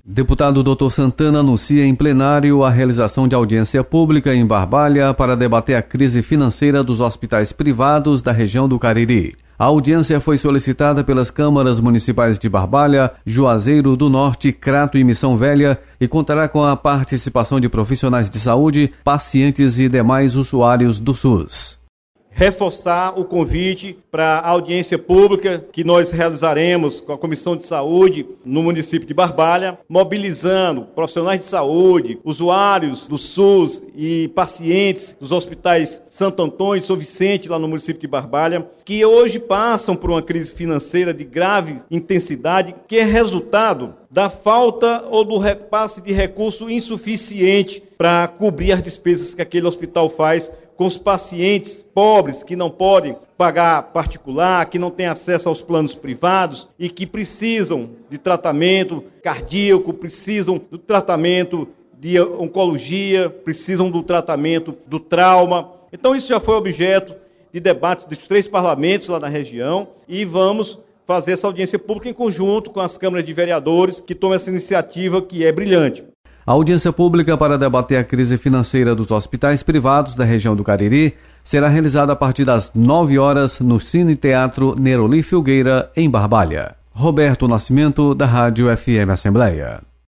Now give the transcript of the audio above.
Deputado Dr. Santana anuncia em plenário a realização de audiência pública em Barbalha para debater a crise financeira dos hospitais privados da região do Cariri. A audiência foi solicitada pelas câmaras municipais de Barbalha, Juazeiro do Norte, Crato e Missão Velha e contará com a participação de profissionais de saúde, pacientes e demais usuários do SUS. Reforçar o convite para a audiência pública que nós realizaremos com a Comissão de Saúde no município de Barbalha, mobilizando profissionais de saúde, usuários do SUS e pacientes dos hospitais Santo Antônio e São Vicente, lá no município de Barbalha, que hoje passam por uma crise financeira de grave intensidade, que é resultado da falta ou do repasse de recurso insuficiente para cobrir as despesas que aquele hospital faz com os pacientes pobres que não podem pagar particular, que não têm acesso aos planos privados e que precisam de tratamento cardíaco, precisam do tratamento de oncologia, precisam do tratamento do trauma. Então isso já foi objeto de debates dos 3 parlamentos lá na região e vamos fazer essa audiência pública em conjunto com as câmaras de vereadores que tomam essa iniciativa que é brilhante. A audiência pública para debater a crise financeira dos hospitais privados da região do Cariri será realizada a partir das 9 horas no Cine Teatro Neroli Filgueira, em Barbalha. Roberto Nascimento, da Rádio FM Assembleia.